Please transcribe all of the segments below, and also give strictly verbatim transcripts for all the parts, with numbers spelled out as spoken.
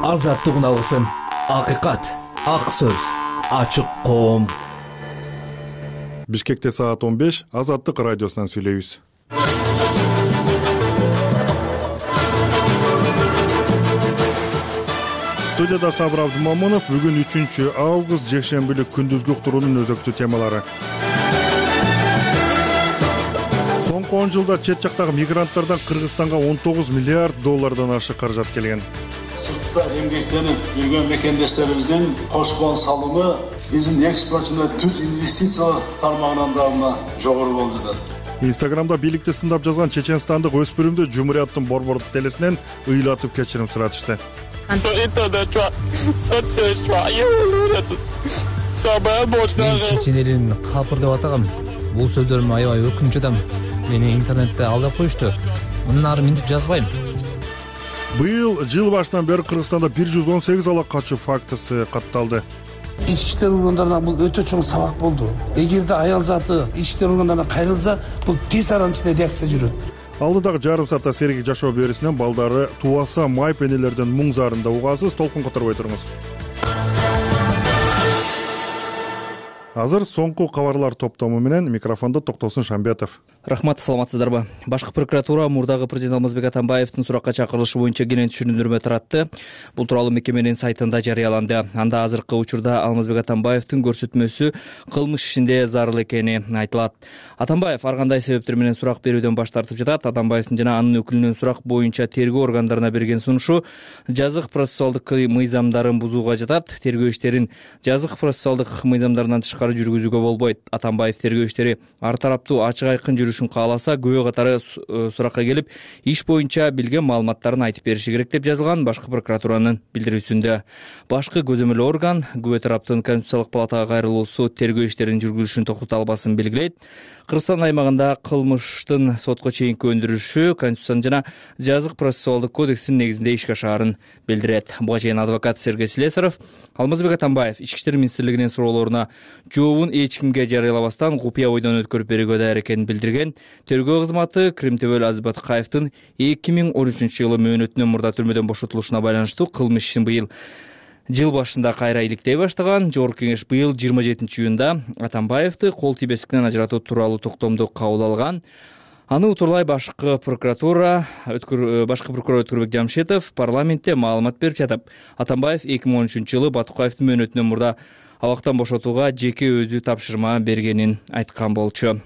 Азаттыгын алгысым, акыйкат, ак сөз, ачык коом. Бишкекте саат он беш, Азаттык радиосунан сүйлөйбүз. Студияда Сабыр Абдымамунов. Бүгүн үчүнчү август, жекшембилик күндүзгү уктуруунун өзөктүү темалары. Соңку он жылда чет жактагы мигранттардан Кыргызстанга он тогуз миллиард доллардан ашык каражат келген. Сыртта эмгектенип жүргөн мекендештерибиздин кошкон салымы биздин экспорт жана түз инвестициялар тармагынан дагы жогору болуп жатат. Инстаграмда бийликти сындап жазган чеченстандык өспүрүмдү Жумурияттын борбордук телесинен ыйлатып кечирим суратышты. Мен чечен элин капыр деп атагам. Бул сөздөрүм аябай өкүнүч атам. Мени интернетте алдап коюшту. Мындан ары минтип жазбайм. Быйыл жыл башынан бери Кыргызстанда бир жүз он сегиз ала качуу фактысы катталды. Ички иштер органдарына бул өтө чоң сабак болду. Эгерде аял заты ички иштер органдарына кайрылса, бул тез аранын ичинде реакция жүрөт. Алдыдагы жарым саатта Сергек жашоо берүүсүнөн балдары туаса майып энелердин муң зарында угасыз. Толкун которбой туруңуз. Азыр соңку кабарлар топтому менен микрофондо Токтосун Шамбетов. Рахмат, саламатсыздарбы? Башкы прокуратура мурдагы президент Алмазбек Атамбаевдин суракка чакырылышы боюнча кенен түшүндүрмө таратты. Бул тууралуу мекеменин сайтында жарыяланды. Анда азыркы учурда Алмазбек Атамбаевдин көрсөтмөсү кылмыш ишинде зарыл экени айтылат. Атамбаев ар кандай себептер менен сурак берүүдөн баш тартып жатат. Атамбаевдин жана анын өкүлүнүн сурак боюнча тергөө органдарына берген сунушу жазык процессуалдык мыйзамдарын бузууга жатат. Тергөө иштерин жазык процессуалдык мыйзамдарынан тышкары жүргүзүүгө болбойт. Атамбаев тергөө иштери ар тараптуу ачык айкын жүрүшүн кааласа, күбө катары суракка келип, иш боюнча билген маалыматтарын айтып бериши керек деп жазылган башкы прокуратуранын билдирүүсүндө. Башкы көзөмөл орган күбө тараптын Конституциялык палатага кайрылуусу тергөө иштеринин жүргүзүлүшүн токтото албасын белгилейт. Кыргызстан аймагында кылмыштын сотко чейинки өндүрүшү Конституциянын жана жазык процессуалдык кодексинин негизинде ишке ашаарын билдирет. Буга чейин адвокат Сергей Слесарев Алмазбек Атамбаев Ички иштер министрлигинин суроолоруна жообун эч кимге жарыялабастан купуя ойдон өткөрүп берүүгө даяр экенин билдирген. Тергөө кызматы Кримтөбөл Азбатыкаевдин эки миң он үчүнчү жылы мөөнөтүнөн мурда түрмөдөн бошотулушуна байланыштуу кылмыш ишин быйыл жыл башында кайра иликтей баштаган. Жогорку кеңеш быйыл жыйырма жетинчи июнда Атамбаевди кол тийбестиктен ажыратуу тууралуу токтомду кабыл алган. Аны утурлай башкы прокуратура өткөр башкы прокурор Өткөрбек Жамшетов парламентте маалымат берип жатып, Атамбаев эки миң он үчүнчү жылы Батукаевдин мөөнөтүнөн мурда абактан бошотууга жеке өзү тапшырма бергенин айткан болчу.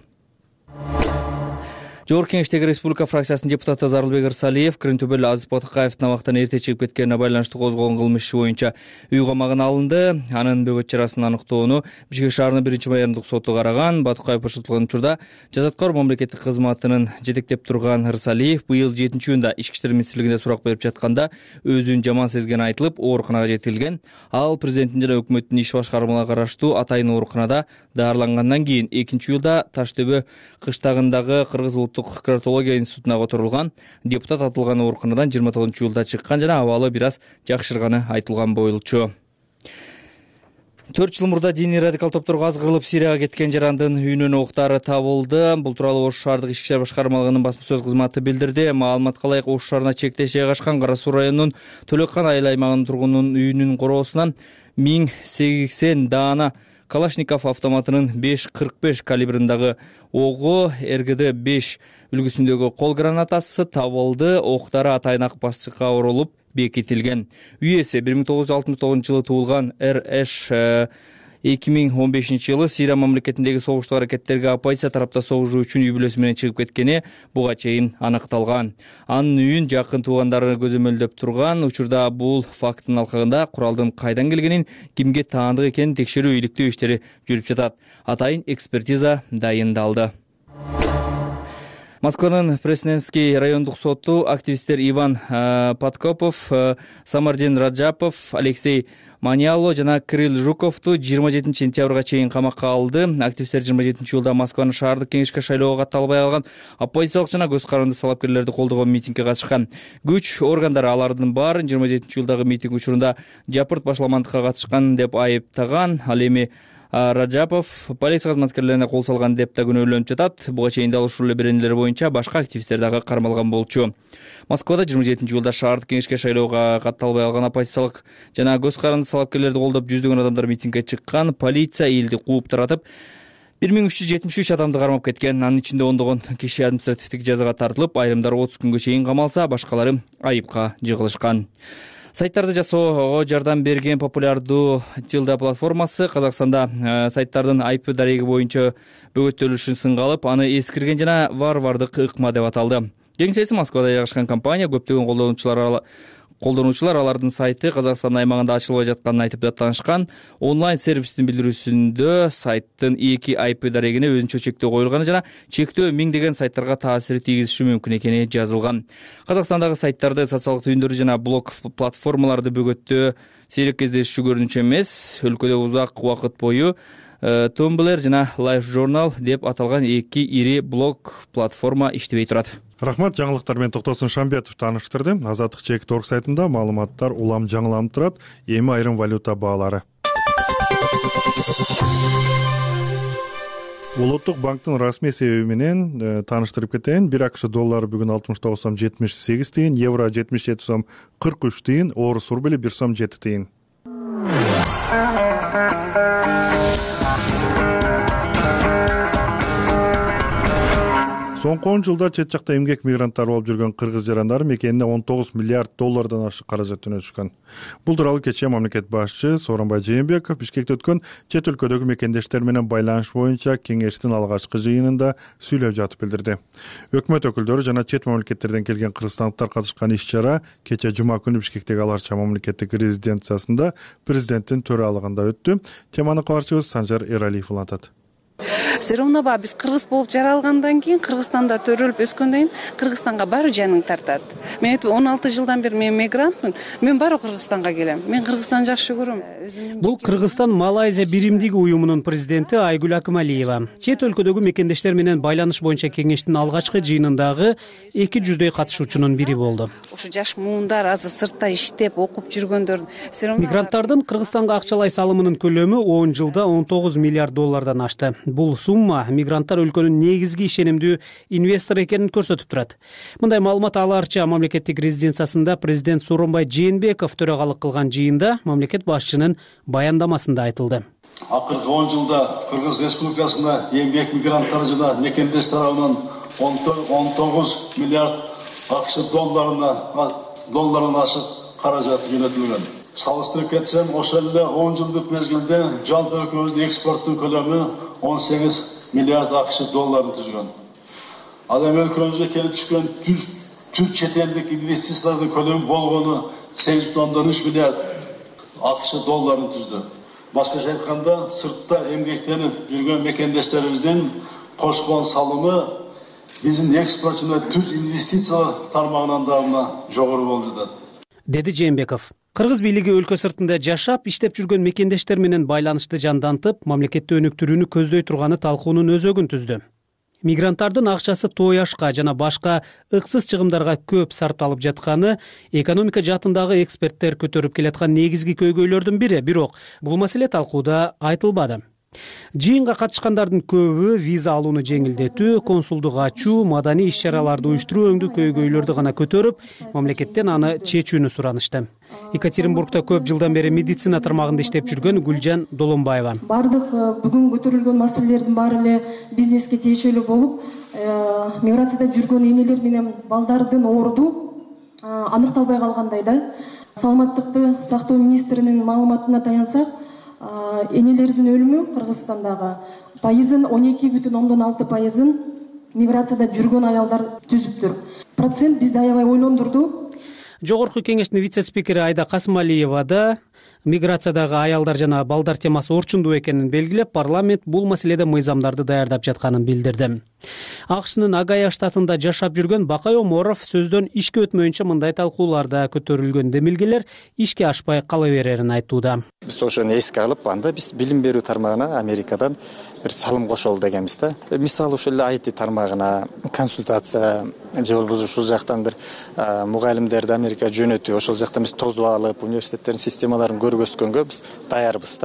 Жогорку кеңештеги Республика фракциясынын депутаты Зарылбек Ырсалиев Кримтөбөл Азбатыкаевдин абактан эрте чыгып кеткенине байланыштуу козголгон кылмыш иши боюнча үй камагына алынды. Анын бөгөт чарасын аныктоону Бишкек шаарынын биринчи майордук соту караган. Батукаев бошотулган учурда жазаткар мамлекеттик кызматынын жетектеп турган Ырсалиев быйыл жетинчи июнда Ички иштер министрлигинде сурак берип жатканда өзүн жаман сезгени айтылып, ооруканага жеткирилген. Ал президенттин жана өкмөттүн иш башкармаларына караштуу атайын ооруканада даарылангандан кийин экинчи июлда Таш төбө кыштагындагы Кыргыз кардиология институтуна которулган. Депутат атылган ооруканадан жыйырма тогузунчу июлда чыккан жана абалы бир аз жакшырганы айтылган болчу. төрт жыл мурда диний радикал топторго азгырылып Сирияга кеткен жарандын үйүнөн октары табылды. Бул тууралуу Ош шаардык ички иштер башкармалыгынын басма сөз кызматы билдирди. Маалыматка ылайык Ош шаарына чектеш жайгашкан Кара Суу районунун Төлөккан айыл аймагынын тургунунун үйүнүн короосунан миң сексен даана Калашников автоматынын беш кырк беш калибриндагы огу, РГД беш үлгүсүндөгү кол гранатасы табылды. Октары атайын ак басчыкка оролуп бекитилген. Үй ээси бир миң тогуз жүз алтымыш тогузунчу жылы туулган РШ эки миң он бешинчи жылы Сирия мамлекетиндеги согуштук аракеттерге оппозиция тарапта согушуу үчүн үй бүлөсү менен чыгып кеткени буга чейин аныкталган. Анын үйүн жакын туугандары көзөмөлдөп турган. Учурда бул факттын алкагында куралдын кайдан келгенин, кимге таандык экенин текшерүү иликтөө иштери жүрүп жатат. Атайын экспертиза дайындалды. Москванын Пресненский райондук соту активисттер Иван Подкопов, Самардин Раджапов, Алексей Маниало жана Кирилл Жуковду жыйырма жетинчи сентябрга чейин камакка алды. Активисттер жыйырма жетинчи июлда Москванын шаардык кеңешке шайлоого катталбай калган оппозициялык жана көз каранды салапкерлерди колдогон митингге катышкан. Күч органдары алардын баарын жыйырма жетинчи июлдагы митинг учурунда жапырт башаламандыкка катышкан деп айыптаган. Ал эми Раджапов полиция кызматкерлерине кол салган деп да күнөөлөнүп жатат. Буга чейин дал ушул эле беренелер боюнча башка активисттер дагы кармалган болчу. Москвада жыйырма жетинчи июлда шаардык кеңешке шайлоого катталбай алган оппозициялык жана көз каранды талапкерлерди колдоп жүздөгөн адамдар митингге чыккан. Полиция элди кууп таратып, бир миң үч жүз жетимиш үч адамды кармап кеткен. Анын ичинде ондогон киши административдик жазага тартылып, айрымдары отуз күнгө чейин камалса, башкалары айыпка жыгылышкан. Сайттарды жасоого жардам берген популярдуу Тилда платформасы Казакстанда сайттардын ай пи дареги боюнча бөгөттөлүшүн сынга алып, аны эскирген жана варвардык ыкма деп аталды. Кеңсеси Москвада жайгашкан компания көптөгөн колдонуучулар колдонуучулар алардын сайты Казакстан аймагында ачылбай жатканын айтып даттанышкан. Онлайн сервистин билдирүүсүндө сайттын эки ай пи дарегине өзүнчө чектөө коюлганы жана чектөө миңдеген сайттарга таасир тийгизиши мүмкүн экени жазылган. Казакстандагы сайттарды, социалдык түйүндөрдү жана блог платформаларды бөгөттөө сейрек кездешүү көрүнүчү эмес. Өлкөдө узак убакыт бою Tumblr жана Life Journal деп аталган эки ири блог платформа иштебей турат. Рахмат, жаңылыктар менен Токтосун Шамбетов тааныштырды. Азаттык чек торг сайтында маалыматтар улам жаңыланып турат. Эми айрым валюта баалары. Улуттук банктын расмий себеби менен тааныштырып кетейин. бир акш доллары бүгүн алтымыш тогуз сом жетимиш сегиз тыйын, евро жетимиш жети сом кырк үч тыйын, орус рубли бир сом жети тыйын. Соңку он жылда чет жакта эмгек мигранттары болуп жүргөн кыргыз жарандары мекенине он тогуз миллиард доллардан ашык каражат жөнөтүшкөн. Бул тууралуу кечээ мамлекет башчы Сооронбай Жээнбеков Бишкекте өткөн чет өлкөдөгү мекендештер менен байланыш боюнча кеңештин алгачкы жыйынында сүйлөп жатып билдирди. Өкмөт өкүлдөрү жана чет мамлекеттерден келген кыргызстандыктар катышкан иш-чара кечээ жума күнү Бишкектеги Ал Арча мамлекеттик резиденциясында президенттин төралыгында өттү. Теманы кабарчыбыз Санжар Эралиев улантат. Серомнаба биз кыргыз болуп жаралгандан кийин, Кыргызстанда төрөлүп өскөндөн кийин Кыргызстанга баары жаның тартат. Мен он алты жылдан бери мен мигрантмын. Мен баары Кыргызстанга келем. Мен Кыргызстанды жакшы көрөм. Бул Кыргызстан Малайзия биримдиги уюмунун президенти Айгүл Акымалиева. Чет өлкөдөгү мекендештер менен байланыш боюнча кеңештин алгачкы жыйынындагы эки жүздөй катышуучунун бири болду. Ушу жаш муундар азыр сыртта иштеп, окуп жүргөндөр. Мигранттардын Кыргызстанга акчалай салымынын көлөмү он жылда он тогуз миллиард доллардан ашты. Бул сумма мигранттар өлкөнүн негизги ишенимдүү инвестор экенин көрсөтүп турат. Мындай маалымат Ал Арча мамлекеттик резиденциясында президент Сооронбай Жээнбеков төрагалык кылган жыйында мамлекет башчынын баяндамасында айтылды. Акыркы он жылда Кыргыз Республикасында эмгек мигранттары жана мекендеш тарабынан он тогуз миллиард акш долларына доллардан ашык каражат жөнөтүлгөн. Салыштырып кетсем, ошол эле он жылдык мезгилде жалпы өлкөбүздүн экспорттун көлөмү он сегиз миллиард акш долларын түзгөн. Ал эми өлкөбүзгө келип түшкөн түз чет элдик инвестициялардын көлөмү болгону сегиз бүтүн ондон үч миллиард акш долларын түздү. Башкача айтканда, сыртта эмгектенип жүргөн мекендештерибиздин кошкон салымы биздин экспорт жана түз инвестициялар тармагынан дагы жогору болуп жатат, деди Жээнбеков. Кыргыз бийлиги өлкө сыртында жашап, иштеп жүргөн мекендештер менен байланышты жандантып, мамлекетти өнүктүрүүнү көздөй турганы талкуунун өзөгүн түздү. Мигранттардын акчасы той ашка жана башка ыксыз чыгымдарга көп сарпталып жатканы экономика жаатындагы эксперттер көтөрүп келаткан негизги көйгөйлөрдүн бири, бирок бул маселе талкууда айтылбады. Жыйынга катышкандардын көбү виза алууну жеңилдетүү, консулдук ачуу, маданий иш-чараларды уюштуруу өңдүү көйгөйлөрдү гана көтөрүп, мамлекеттен аны чечүүнү суранышты. Екатеринбургда көп жылдан бери медицина тармагында иштеп жүргөн Гүлжан Доломбаева. Бардык бүгүн көтөрүлгөн маселелердин баары эле бизнеске тиешелүү болуп, миграцияда жүргөн энелер менен балдардын орду аныкталбай калгандай да. Саламаттыкты сактоо министринин маалыматына таянсак, энелердин өлүмү Кыргызстандагы пайызын он эки бүтүн ондон алты пайызын миграцияда жүргөн аялдар түзүптүр. Процент бизди аябай ойлондурду. Жогорку кеңештин вице-спикери Айда Касымалиева да миграциядагы аялдар жана балдар темасы орчундуу экенин белгилеп, парламент бул маселеде мыйзамдарды даярдап жатканын билдирди. АКШнын Агая штатында жашап жүргөн Бакай Оморов сөздөн ишке өтмөйүнчө мындай талкууларда көтөрүлгөн демилгелер ишке ашпай кала берерин айтууда. Биз ошону эске алып, анда биз билим берүү тармагына Америкадан бир салым кошолу дегенбиз да. Мисалы ошол эле ай ти тармагына консультация же болбосо ушул жактан бир мугалимдерди Америкага жөнөтүү, ошол жактан биз тосуп алып, университеттердин системаларын көргөзгөнгө биз даярбыз да.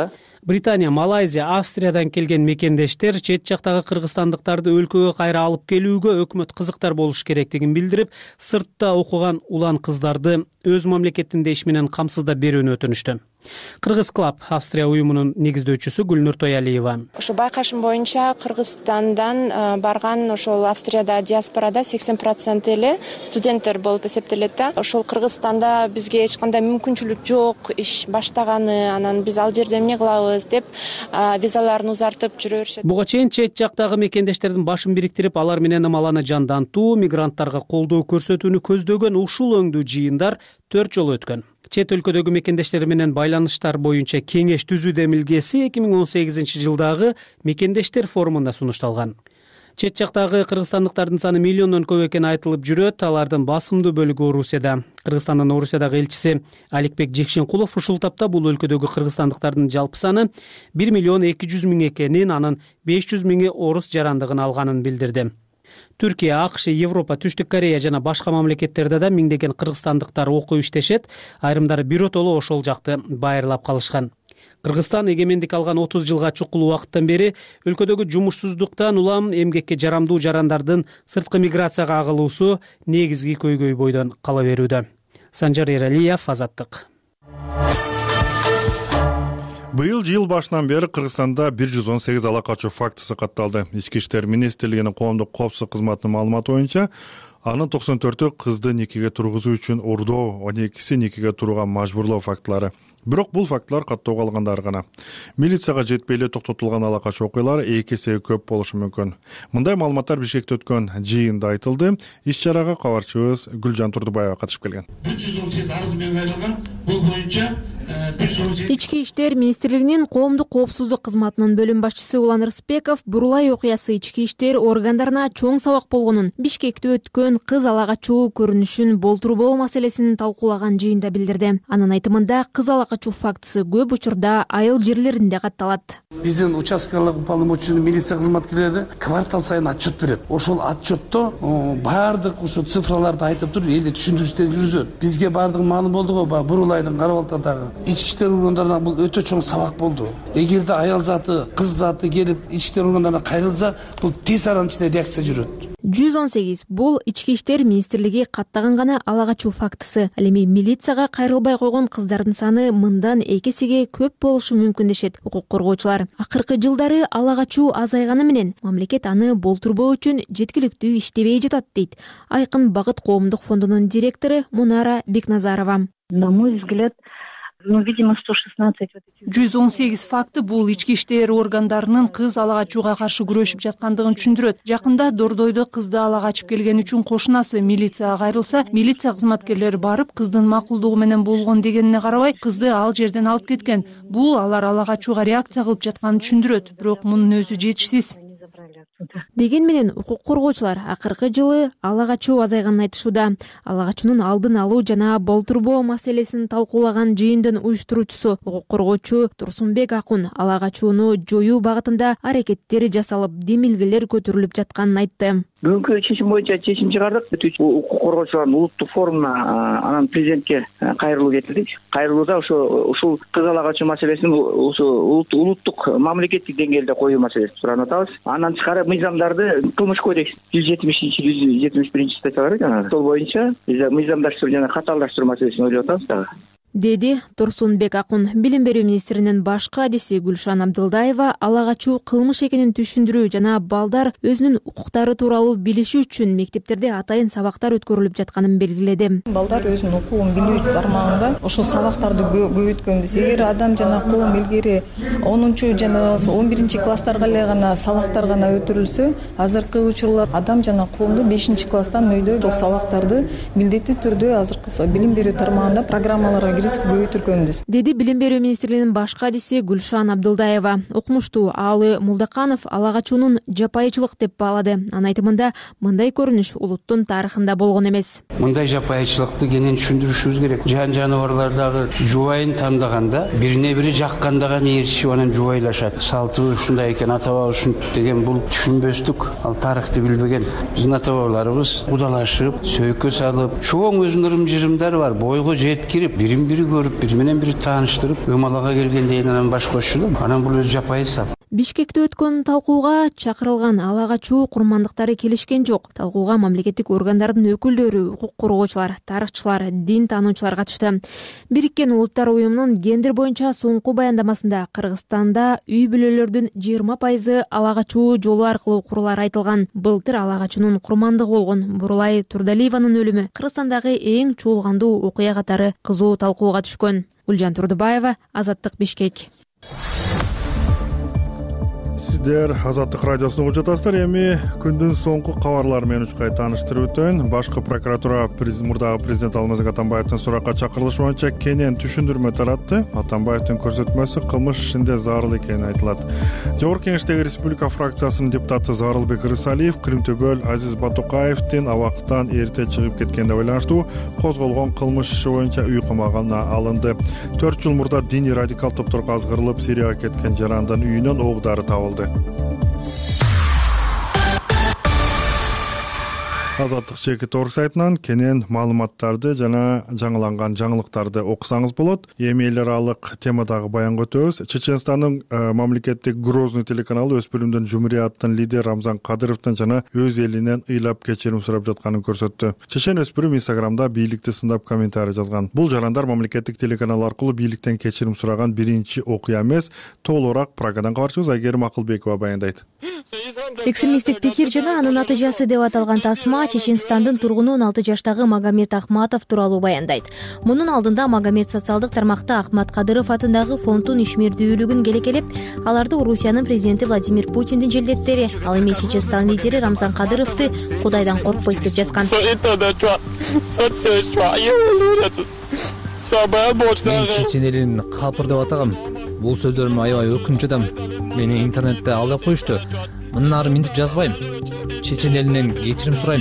Британия, Малайзия, Австриядан келген мекендештер чет жактагы кыргызстандыктарды өлкөгө кайра алып келүүгө өкмөт кызыктар болуш керектигин билдирип, сыртта окуган улан кыздарды өз мамлекетинде иш менен камсыздап берүүнү өтүнүштү. Кыргыз Клаб Австрия уюмунун негиздөөчүсү Гүлнур Тоялиева. Ошо байкашым боюнча Кыргызстандан барган ошол Австрияда диаспорада сексен процент эле студенттер болуп эсептелет да. Ошол Кыргызстанда бизге эч кандай мүмкүнчүлүк жок, иш баштаганы, анан биз ал жерде эмне кылабыз деп визаларын узартып жүрө беришет. Буга чейин чет жактагы мекендештердин башын бириктирип, алар менен ымаланы жандантуу, мигранттарга колдоо көрсөтүүнү көздөгөн ушул өңдүү жыйындар төрт жолу өткөн. Чет өлкөдөгү мекендештер менен байланыштар боюнча кеңеш түзүү демилгеси эки миң он сегизинчи жылдагы мекендештер форумунда сунушталган. Чет жактагы кыргызстандыктардын саны миллиондон көп экени айтылып жүрөт, алардын басымдуу бөлүгү Орусияда. Кыргызстандын Орусиядагы элчиси Аликбек Жекшенкулов ушул тапта бул өлкөдөгү кыргызстандыктардын жалпы саны бир миллион эки жүз миң экенин, анын беш жүз миңи орус жарандыгын алганын билдирди. Түркия, АКШ, Европа, Түштүк Корея жана башка мамлекеттерде да миңдеген кыргызстандыктар окуп иштешет, айрымдары биротоло ошол жакты байырлап калышкан. Кыргызстан эгемендик алган отуз жылга чукул убакыттан бери өлкөдөгү жумушсуздуктан улам эмгекке жарамдуу жарандардын сырткы миграцияга агылуусу негизги көйгөй бойдон кала берүүдө. Санжар Эралиев, Азаттык. Быйыл жыл башынан бери Кыргызстанда бир жүз он сегиз ала качуу фактысы катталды. Ички иштер министрлигинин коомдук коопсуздук кызматынын маалыматы боюнча, анын токсон төртү кызды никеге тургузуу үчүн урдоо, он экиси никеге турууга мажбурлоо фактылары. Бирок бул фактылар каттоого алгандары гана. Милицияга жетпей эле токтотулган ала качуу окуялар эки эсе көп болушу мүмкүн. Мындай маалыматтар Бишкекте өткөн жыйында айтылды. Иш чарага кабарчыбыз Гүлжан Турдубаева катышып келген. бир жүз он сегиз арыз менен берилген. Бул боюнча Ички иштер министрлигинин коомдук коопсуздук кызматынын бөлүм башчысы Улан Рыспеков Бурулай окуясы ички иштер органдарына чоң сабак болгонун, Бишкекте өткөн кыз ала качуу көрүнүшүн болтурбоо маселесин талкуулаган жыйында билдирди. Анын айтымында кыз ала качуу фактысы көп учурда айыл жерлеринде катталат. Биздин участкалык уполномоченный милиция кызматкерлери квартал сайын отчет берет. Ошол отчетто баардык ушу цифраларды айтып туруп, эле түшүндүрүштөр жүргүзөт. Бизге баардык маалым болду го, баягы Бурулайдын Карабалтадагы ички иштер органдарына бул өтө чоң сабак болду. Эгерде аял заты, кыз заты келип ички иштер органдарына кайрылса, бул тез аранын ичинде реакция жүрөт. жүз он сегиз бул ички иштер министрлиги каттаган гана ала качуу фактысы. Ал эми милицияга кайрылбай койгон кыздардын саны мындан эки эсеге көп болушу мүмкүн дешет укук коргоочулар. Акыркы жылдары ала качуу азайганы менен мамлекет аны болтурбоо үчүн жеткиликтүү иштебей жатат дейт Айкын Багыт коомдук фондунун директору Мунара Бекназарова. На мой взгляд, ну, видимо, сто шестнадцать. жүз он сегиз факты бул ички иштер органдарынын кыз ала качууга каршы күрөшүп жаткандыгын түшүндүрөт. Жакында Дордойдо кызды ала качып келген үчүн кошунасы милицияга кайрылса, милиция кызматкерлери барып кыздын макулдугу менен болгон дегенине карабай, кызды ал жерден алып кеткен. Бул алар ала качууга реакция кылып жатканын түшүндүрөт, бирок мунун өзү жетишсиз. Деген менен укук коргоочулар акыркы жылы ала качуу азайганын айтышууда. Ала качуунун алдын алуу жана болтурбоо маселесин талкуулаган жыйындын уюштуруучусу укук коргоочу Турсунбек Акун ала качууну жоюу багытында аракеттер жасалып, демилгелер көтөрүлүп жатканын айтты. Бүгүнкү чечим боюнча чечим чыгардык. Укук коргоочулардын улуттук форумуна анан президентке кайрылуу кетирдик. Кайрылууда ошо ушул кыз ала качуу маселесин улуттук мамлекеттик деңгээлде коюу маселесин суранып атабыз. Андан тышкары мыйзамдарды кылмыш кодекс жүз жетимишинчи жүз жетимиш биринчи статьялары жанагы. Сол боюнча биз мыйзамдаштыруу жана катаалдаштыруу маселесин ойлоп атабыз дагы. Деди Турсунбек Акун. Билим берүү министринин баш кадиси Гүлшан Абдылдаева ала качуу кылмыш экенин түшүндүрүү жана балдар өзүнүн укуктары тууралуу билиши үчүн мектептерде атайын сабактар өткөрүлүп жатканын белгиледи. Балдар өзүнүн укугун билүү тармагында ошол сабактарды көбөйткөнбүз. Эгер адам жана коом илгери онунчу жана он биринчи класстарга эле гана сабактар гана өтүрүлсө, азыркы учурлар адам жана коомду бешинчи класстан өйдө ошол сабактарды милдеттүү түрдө азыркы билим берүү тармагында программаларга деди билим берүү министрлигинин баш кадиси Гүлшан Абдылдаева. Окумуштуу Аалы Мулдаканов ала качуунун жапайычылык деп баалады. Анын айтымында мындай көрүнүш улуттун тарыхында болгон эмес. Мындай жапайычылыкты кенен түшүндүрүшүбүз керек. Жан жаныбарлардагы жубайын тандаганда бирине бири жакканда гана ээрчишип анан жубайлашат. Салтыбыз ушундай экен, ата бабабыз деген бул түшүнбөстүк, ал тарыхты билбеген. Биздин ата бабаларыбыз кудалашып, сөйкө салып, чоң өзүнүн ырым-жырымдары бар. Бойго жеткирип, бирин бири көрүп, бири менен бири тааныштырып, ымалага келгенден анан баш кошчу да. Анан бул өзү жапайы сап. Бишкекте өткөн талкууга чакырылган ала качуу курмандыктары келишкен жок. Талкууга мамлекеттик органдардын өкүлдөрү, укук коргоочулар, тарыхчылар, дин таануучулар катышты. Бириккен Улуттар уюмунун гендер боюнча соңку баяндамасында Кыргызстанда үй бүлөлөрдүн жыйырма пайызы ала качуу жолу аркылуу курулары айтылган. Былтыр ала качуунун курмандыгы болгон Бурулай Турдалиеванын өлүмү Кыргызстандагы эң чуулгандуу окуя катары кызуу талкууга түшкөн. Гүлжан Турдубаева, Азаттык, Бишкек. Сиздер Азаттык радиосун угуп жатасыздар. Эми күндүн соңку кабарлары менен учкай тааныштырып өтөйүн. Башкы прокуратура мурдагы президент Алмазбек Атамбаевдин суракка чакырылышы боюнча кенен түшүндүрмө таратты. Атамбаевдин көрсөтмөсү кылмыш ишинде зарыл экени айтылат. Жогорку Кеңештеги Республика фракциясынын депутаты Зарылбек Рысалиев Кырымтөбөл Азиз Батукаевдин абактан эрте чыгып кеткенине байланыштуу козголгон кылмыш иши боюнча үй камагына алынды. төрт жыл мурда диний радикал топторго азгырылып Сирияга кеткен жарандын үйүнөн ок дары табылды. Азаттык чекит орг сайтынан кенен маалыматтарды жана жаңыланган жаңылыктарды окусаңыз болот. Эми эл аралык темадагы баянга өтөбүз. Чеченстандын мамлекеттик Грозный телеканалы өспүрүмдүн Жумурияттын лидери Рамзан Кадыровдун жана өз элинен ыйлап кечирим сурап жатканын көрсөттү. Чечен өспүрүм Инстаграмда бийликти сындап комментарий жазган. Бул жарандар мамлекеттик телеканал аркылуу бийликтен кечирим сураган биринчи окуя эмес. Толугураак Прагадан кабарчыбыз Айгерим Акылбекова баяндайт. Экстремисттик пикир жана анын натыйжасы деп аталган тасма Чеченстандын тургуну он алты жаштагы Магомед Ахматов тууралуу баяндайт. Мунун алдында Магомед социалдык тармакта Ахмат Кадыров атындагы фонддун ишмердүүлүгүн келекелеп, аларды Орусиянын президенти Владимир Путиндин желдеттери, ал эми Чеченстан лидери Рамзан Кадыровду Кудайдан коркпойт деп жазган. Мен чечен элин калпыр деп атагам. Бул сөздөрүмө аябай өкүнүп жатам. Мени интернетте алдап коюшту. Мындан ары минтип жазбайм. Чечен элинен кечирим сурайм.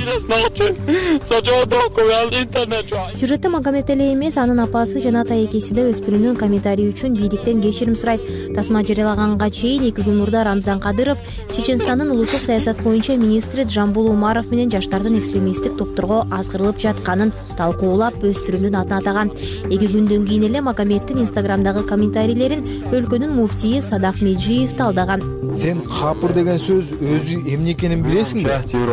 Сюжетте Магомед эле эмес, анын апасы жана тайекеси да өспүрүмдүн комментарий үчүн бийликтен кечирим сурайт. Тасма жарыялаганга чейин эки күн мурда Рамзан Кадыров Чеченстандын улуттук саясат боюнча министри Жамбул Умаров менен жаштардын экстремисттик топторго азгырылып жатканын талкуулап өспүрүмдүн атын атаган. Эки күндөн кийин эле Магомеддин Инстаграмдагы комментарийлерин өлкөнүн муфтийи Садак Меджиев талдаган. Сен капыр деген сөз өзү эмне экенин билесиңби?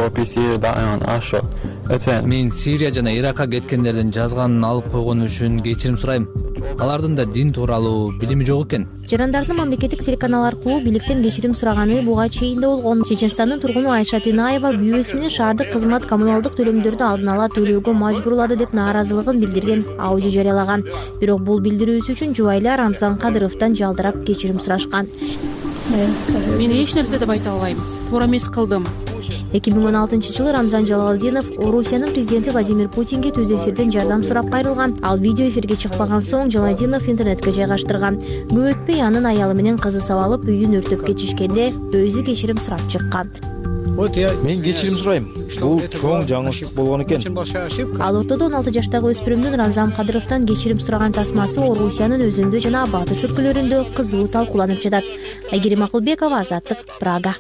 Мен Сирия жана Иракка кеткендердин жазганын алып койгон үчүн кечирим сурайм. Алардын да дин тууралуу билими жок экен. Жарандардын мамлекеттик телеканал аркылуу бийликтен кечирим сураганы буга чейин да болгон. Чеченстандын тургуну Айша Тинаева күйөөсү менен шаардык кызмат коммуналдык төлөмдөрдү алдын ала төлөөгө мажбурлады деп нааразылыгын билдирген аудио жарыялаган. Бирок бул билдирүүсү үчүн жубайла Рамзан Кадыровдон жалдырап кечирим сурашкан. Мен эч нерсе деп айта албайм. Туура эмес кылдым. эки миң он алтынчы жылы Рамзан Жалалдинов Орусиянын президенти Владимир Путинге түз эфирден жардам сурап кайрылган. Ал видео эфирге чыкпаган соң Жалалдинов интернетке жайгаштырган. Көп өтпөй анын аялы менен кызы сабалып үйүн өртөп кетишкенде өзү кечирим сурап чыккан. Мен кечирим сурайм. Бул чоң жаңылыштык болгон экен. Ал ортодо он алты жаштагы өспүрүмдүн Рамзан Кадыровдон кечирим сураган тасмасы Орусиянын өзүндө жана батыш өлкөлөрүндө кызуу талкууланып жатат. Айгерим Акылбекова, Азаттык, Прага.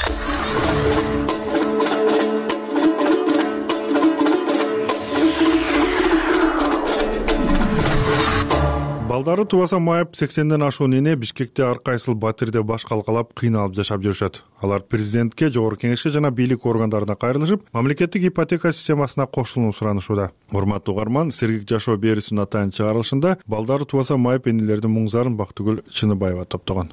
Балдары тубаса майып сексенден ашуун эне Бишкекте ар кайсыл батирде баш калкалап кыйналып жашап жүрүшөт. Алар президентке, жогорку кеңешке жана бийлик органдарына кайрылышып, мамлекеттик ипотека системасына кошулууну суранышууда. Урматтуу угарман, Сергек жашоо берүүсүнүн атайын чыгарылышында балдары тубаса майып энелердин муңзарын Бактыгүл Чыныбаева топтогон.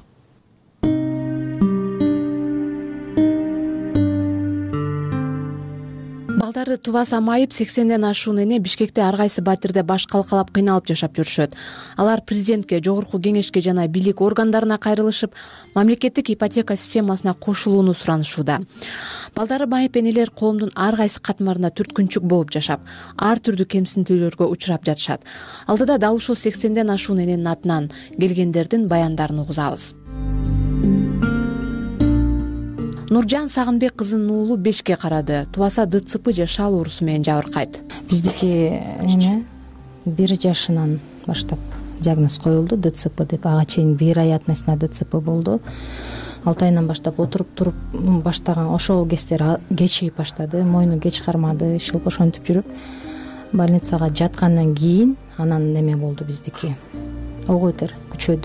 Балдары тубаса майып сексенден ашуун эне Бишкекте ар кайсы батирде баш калкалап кыйналып жашап жүрүшөт. Алар президентке, жогорку кеңешке жана бийлик органдарына кайрылышып, мамлекеттик ипотека системасына кошулууну суранышууда. Балдары майып энелер коомдун ар кайсы катмарында түрткүнчүк болуп жашап, ар түрдүү кемсинтүүлөргө учурап жатышат. Алдыда дал ушул сексенден ашуун эненин атынан келгендердин баяндарын угузабыз. Нуржан Сагынбек кызынын уулу бешке карады. Тубаса ДЦП же шал оорусу менен жабыркайт. Биздики эме бир жашынан баштап диагноз коюлду, ДЦП деп. Ага чейин вероятностьна ДЦП болду. алты айынан баштап отуруп туруп баштаган ошол кездер кечигип баштады. Мойну кеч кармады, шылп ошентип жүрүп больницага жаткандан кийин анан неме болду биздики ого бетер күчөдү.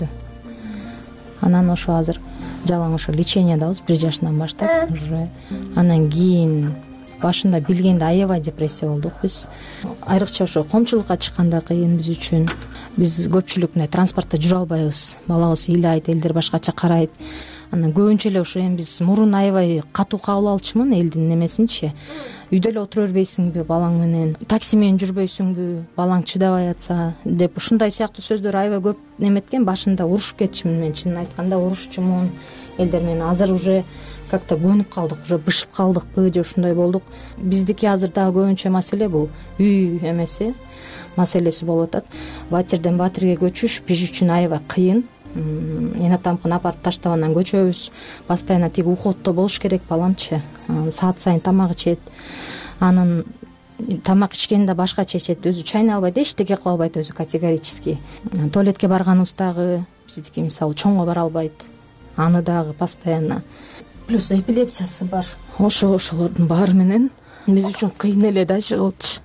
Анан ошо азыр жалаң ошо лечениядабыз бир жашынан баштап уже. Анан кийин башында билгенде аябай депрессия болдук биз. Айрыкча ошо коомчулукка чыкканда кыйын биз үчүн. Биз көпчүлүк мына транспортто жүрө албайбыз. Балабыз ыйлайт, элдер башкача карайт. Анан көбүнчө эле ошо эми биз мурун аябай катуу кабыл алчумун элдин немесинчи. Үйдө эле отура бербейсиңби балаң менен, такси менен жүрбөйсүңбү, балаң чыдабай атса деп ушундай сыяктуу сөздөр аябай көп неметкен. Башында урушуп кетчүмүн мен, чынын айтканда урушчумун элдер менен. Азыр уже как-то көнүп калдык, уже бышып калдыкпы же ушундай болдук. Биздики азыр дагы көбүнчө маселе бул үй эмеси маселеси болуп атат. Батирден батирге көчүш биз үчүн аябай кыйын. Эне атамкын апарып таштап анан көчөбүз. Постоянно тиги уходдо болуш керек баламчы. Саат сайын тамак ичет. Анын тамак ичкенде башкача ичет, өзү чайнай албайт, эчтеке кыла албайт өзү категорически. Туалетке барганыбыздагы биздики мисалы чоңго бара албайт. Аны дагы постоянно. Плюс эпилепсиясы бар. Ошо ошолордун баары менен биз үчүн кыйын эле да жыгылчы.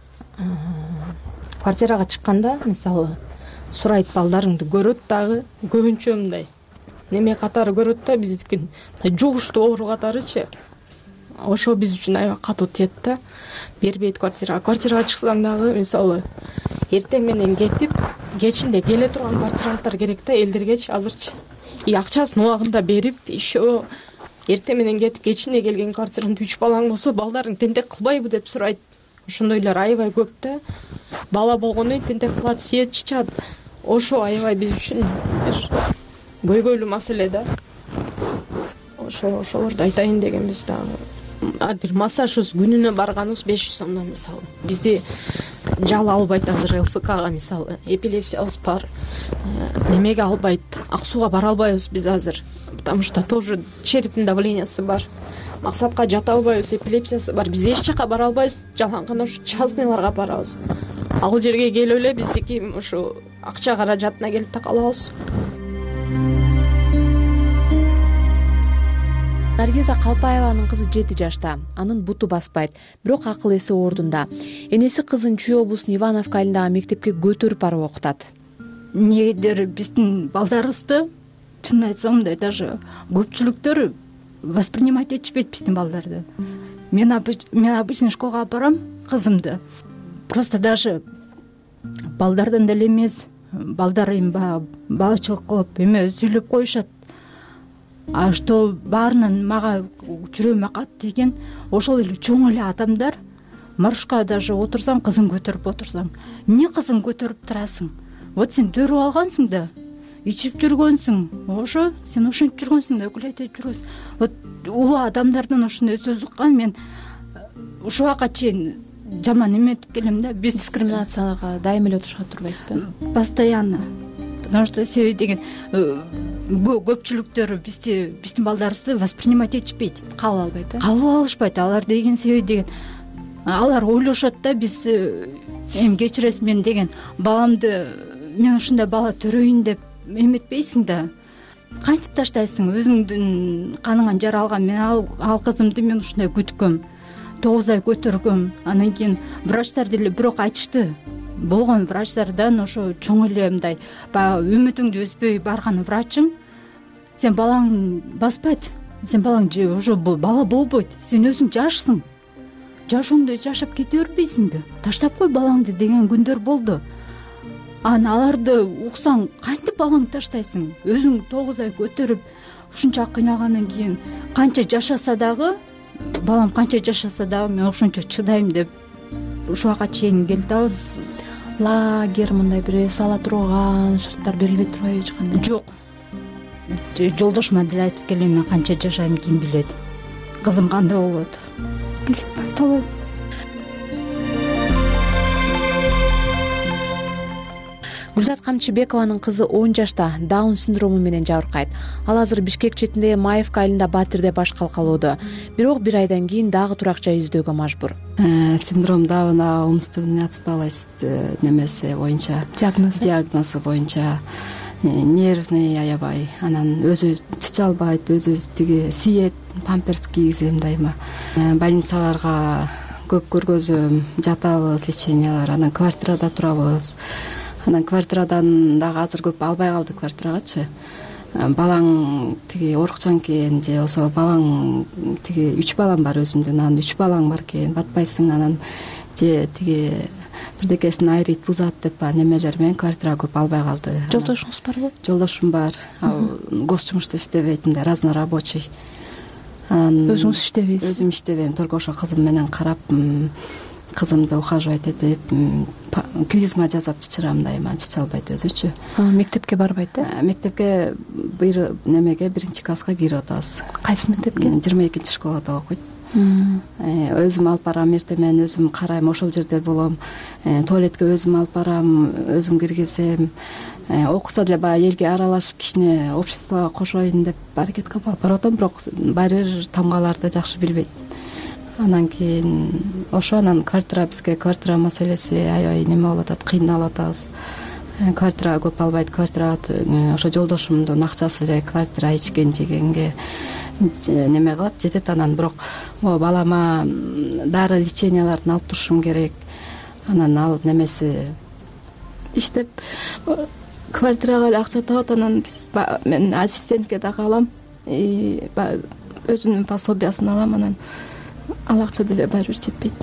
Квартирага чыкканда мисалы сурайт, балдарыңды көрөт дагы көбүнчө мындай неме катары көрөт да, биздикин жугуштуу оору катарычы. Ошо биз үчүн аябай катуу тиет да. Бербейт квартирага. Квартирага чыксаң дагы мисалы эртең менен кетип, кечинде келе турган квартиранттар керек да элдергечи азырчы. И акчасын убагында берип, еще эртең менен кетип, кечинде келген квартирант үч балаң болсо, балдарың тентек кылбайбы деп сурайт. Ошондойлор аябай көп да. Бала болгондон кийин тентек кылат, сиет чычат. Ошо аябай биз үчүн бир көйгөйлүү маселе да. Ошо ошолорду айтайын дегенбиз дагы. Ар бир массаж күнүнө барганыбыз беш жүз сомдон мисалы. Бизди жал албайт азыр эл эф кга мисалы. Эпилепсиябыз бар. Немеге албайт. Ак сууга бара албайбыз биз азыр. Потому что тоже черептин давлениясы бар. Максатка жата албайбыз, эпилепсиясы бар. Биз эч жака бара албайбыз. Жалаң гана ушу частныйларга барабыз. Ал жерге келип эле биздики ушу акча каражатына келип такалабыз. Наргиза Калпаеванын кызы жети жашта. Анын буту баспайт, бирок акыл эси ордунда. Энеси кызын Чүй облусунун Ивановка айылындагы мектепке көтөрүп барып окутат. Негедер биздин балдарыбызды чын айтсам мындай даже көпчүлүктөр воспринимать этишпейт биздин балдарды. Мен мен обычный школга алып барам кызымды. Просто даже балдардан деле эмес, балдар эми баягы балачылык кылып эме сүйлөп коюшат. А что баарынан мага жүрөгүмө катты тийген, ошол эле чоң эле адамдар маршрутка даже отурсаң, кызың көтөрүп отурсаң, эмне кызың көтөрүп турасың? Вот сен төрүп алгансың да, ичип жүргөнсүң. Ошо сен ошентип жүргөнсүң да, өкүл айтып жүрөсүң. Вот улуу адамдардан ошондой сөз уккан мен ушул убакка чейин жаман эметип келем да. Биз дискриминацияга дайыма эле отурушат турбайсызбы? Постоянно. Потому что себеби деген көпчүлүктөр бизди биздин балдарыбызды воспринимать этишпейт, кабыл албайт, э? Кабыл алышпайт. Алар деген себеби деген алар ойлошот да, биз эми кечиресиз мен деген баламды мен ушундай бала төрөйүн деп эметпейсиң да. Кантип таштайсың? Өзүңдүн каныңан жаралган мен ал, ал кызымды мен ушундай күткөм, тогуз ай көтөргөм. Анан кийин врачтар деле бирок айтышты. Болгон врачтардан ошо чоң эле мындай баягы үмүтүңдү үзбөй барган врачың сен балаң баспайт, сен балаң уже бала болбойт, сен өзүң жашсың, жашооңду жашап кете бербейсиңби, таштап кой балаңды деген күндөр болду. Анан аларды уксаң кантип балаңды таштайсың? Өзүң тогуз ай көтөрүп ушунча кыйналгандан кийин канча жашаса дагы, балам канча жашаса дагы мен ошончо чыдайм деп ушул убакка чейин келип атабыз. Лагерь мындай бир эс ала турган шарттар берилбей турбайбы эч кандай? Жок. Жолдошума деле айтып келем, мен канча жашайм ким билет. Кызым кандай болот? Билбейм, айта албайм. Гүлзат Камчыбекованын кызы он жашта, Даун синдрому менен жабыркайт. Ал азыр Бишкек четиндеги Маевка айылында Батирде баш калкалоодо. Бирок бир айдан кийин дагы турак жай издөөгө мажбур. Синдром Дауна умственная отсталость немеси боюнча, диагнозу диагнозу боюнча нервный аябай, анан өзү чыча албайт, өзү тиги сиет, памперс кийгизем дайыма. Больницаларга көп көргөзөм, жатабыз, лечениялар, анан квартирада турабыз. анан квартирадан дагы азыр көп албай калды квартирагачы. Балаң тиги оорукчан экен же болбосо балаң тиги үч балам бар өзүмдүн, анан үч балаң бар экен, батпайсың, анан же тиги бирдекесин айрыйт, бузат деп немелер менен квартира көп албай калды. Жолдошуңуз барбы? Жолдошум бар. Ал гос жумушта иштебейт, мындай разнорабочий. Өзүңүз иштебейсиз? Өзүм иштебейм, только ошо кызым менен карап, кызымды ухаживать этип, клизма жасап чычырам дайыма, чыча албайт өзүчү. Мектепке барбайт э? Мектепке бир немеге биринчи класска кирип атабыз. Кайсы мектепке? жыйырма экинчи школада окуйт. Өзүм алып барам, эртең менен өзүм карайм, ошол жерде болом. Туалетке өзүм алып барам, өзүм киргизем. Окуса деле баягы элге аралашып, кичине обществого кошоюн деп аракет кылып алып барып атам, бирок баары бир тамгаларды жакшы билбейт. Анан кийин ошо анан квартира, бизге квартира маселеси аябай неме болуп атат, кыйналып атабыз. Квартира көп албайт, квартира ошо жолдошумдун акчасы эле квартира ичкен жегенге неме кылат, жетет. Анан бирок могу балама дары леченияларын алып турушум керек. Анан ал немеси иштеп квартирага эле акча табат. Анан биз мен ассистентке дагы алам, өзүмдүн пособиясын алам, анан ал акча деле баары бир жетпейт.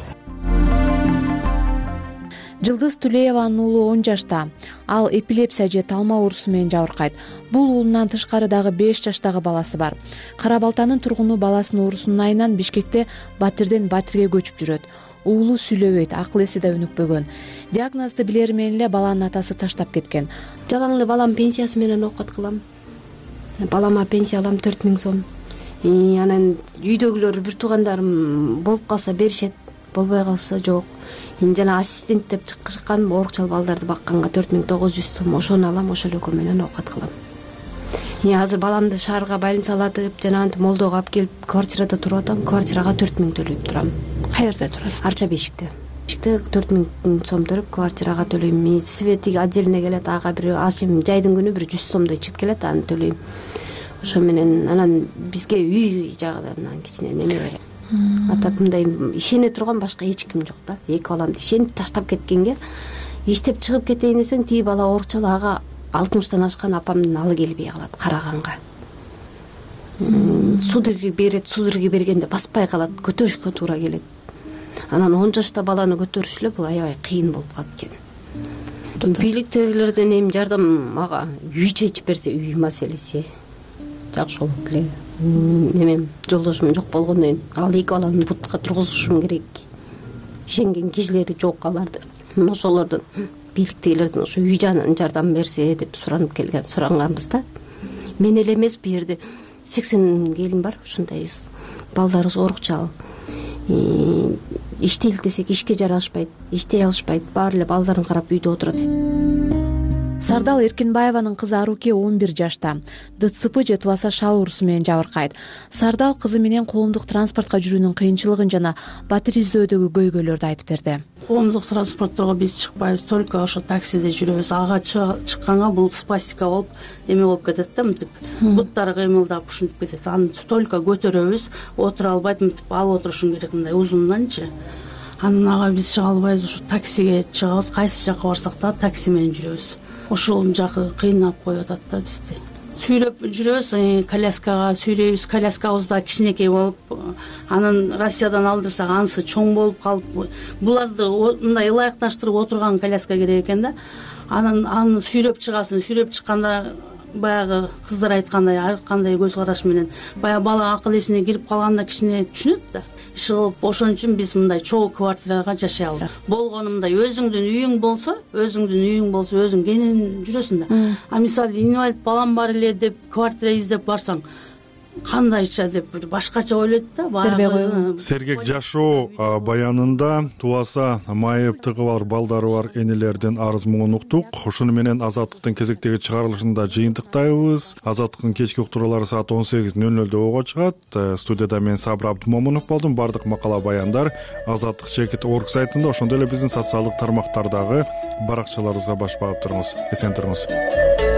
Жылдыз Тулееванын уулу он жашта. Ал эпилепсия же талма оорусу менен жабыркайт. Бул уулунан тышкары дагы беш жаштагы баласы бар. Кара Балтанын тургуну баласынын оорусунун айынан Бишкекте Батирден Батирге көчүп жүрөт. Уулу сүйлөбөйт, акыл эси да өнүкпөгөн. Диагнозду билери менен эле баланын атасы таштап кеткен. Жалаң эле балам пенсиясы менен окут кылам. Балама пенсия алам төрт миң сом. Анан үйдөгүлөр бир туугандарым болуп калса беришет, болбой калса жок. Жана ассистент деп чыккан оорукчал балдарды бакканга төрт миң тогуз жүз сом, ошону алам, ошол экөө менен окут кылам. Азыр баламды шаарга больницаладып, жана антип молдого алып келип квартирада туруп атам. Квартирага төрт миң төлөйп турам. Каерде турасыз? Арча бешикте. төрт миң сом төлөп квартирага төлөйм. Свети отдельно келет, ага бир азым жайдын күнү бир жүз сомдой чыгып келет, аны төлөйм. Ошо менен анан бизге үй жагынан кичине неме берет. Атак мындай ишене турган башка эч ким жок да. Эки баламды ишенип таштап кеткенге, иштеп чыгып кетейин десең, тиги бала оорукчал, ага алтымыштан ашкан апамдын алы келбей калат караганга. Судорога берет, судорога бергенде баспай калат, көтөрүшкө туура келет. Анан он жашта баланы көтөрүш эле бул аябай кыйын болуп калат экен. Бийликтегилерден эми жардам ага үй чечип берсе, үй маселеси жакшы болот эле. Немем жолдошум жок болгондон кийин ал эки баланы бутка тургузушум керек. Ишенген кишилери жок аларды. Ошолордон бийликтегилерден ошо үй жардам берсе деп суранып келген, суранганбыз да. Мен эле эмес, бу жерде сексен келин бар, ушундайбыз. Балдарыбыз оорукчал. Иштейли десек ишке жарашпайт, иштей алышпайт, баары эле балдарын карап үйдө отурат. Сардал Эркинбаеванын кызы Аруке он бир жашта. ДЦП же тубаса шал оорусу менен жабыркайт. Сардал кызы менен коомдук транспортко жүрүүнүн кыйынчылыгын жана Батир издөөдөгү көйгөйлөрдү айтып берди. Коомдук транспортторго биз чыкпайбыз, только ошо таксиде жүрөбүз. Ага чыкканга бул спастика болуп эме болуп кетет да, мынтип буттары кыймылдап ушинтип кетет. Аны только көтөрөбүз, отура албайт, мынтип алып отурушуң керек, мындай узунданчы. Анан ага биз чыга албайбыз, ошо таксиге чыгабыз, кайсы жака барсак да такси менен жүрөбүз. Ошол жакы кыйнап коюп атат да бизди. Сүйрөп жүрөбүз, коляскага сүйрөйбүз, коляскабыз да кичинекей болуп, анан Россиядан алдырсак анысы чоң болуп калып, буларды мындай ылайыкташтырып отурган коляска керек экен да. Анан аны сүйрөп чыгасың, сүйрөп чыкканда баягы кыздар айткандай ар кандай көз караш менен баягы бала акыл эсине кирип калганда кичине түшүнөт да. Иши кылып, ошон үчүн биз мындай чогуу квартирага жашайлы. Болгону мындай өзүңдүн үйүң болсо, өзүңдүн үйүң болсо, өзүң кенен жүрөсүң да. А мисалы инвалид балам бар эле деп квартира издеп барсаң, кандайча деп бир башкача ойлойт да. Баягы сергек жашоо баянында тубаса майып тыгы бар балдары бар энелердин арыз муңун уктук. Ушуну менен Азаттыктын кезектеги чыгарылышында жыйынтыктайбыз. Азаттыктын кечки уктуруулары саат он сегиз нөл нөлдө ого чыгат. Студияда мен Сабыр Абдумомунов болдум. Бардык макала баяндар Азаттык чекит орг сайтында, ошондой эле биздин социалдык тармактардагы баракчаларыбызга баш багып туруңуз. Эсен туруңуз.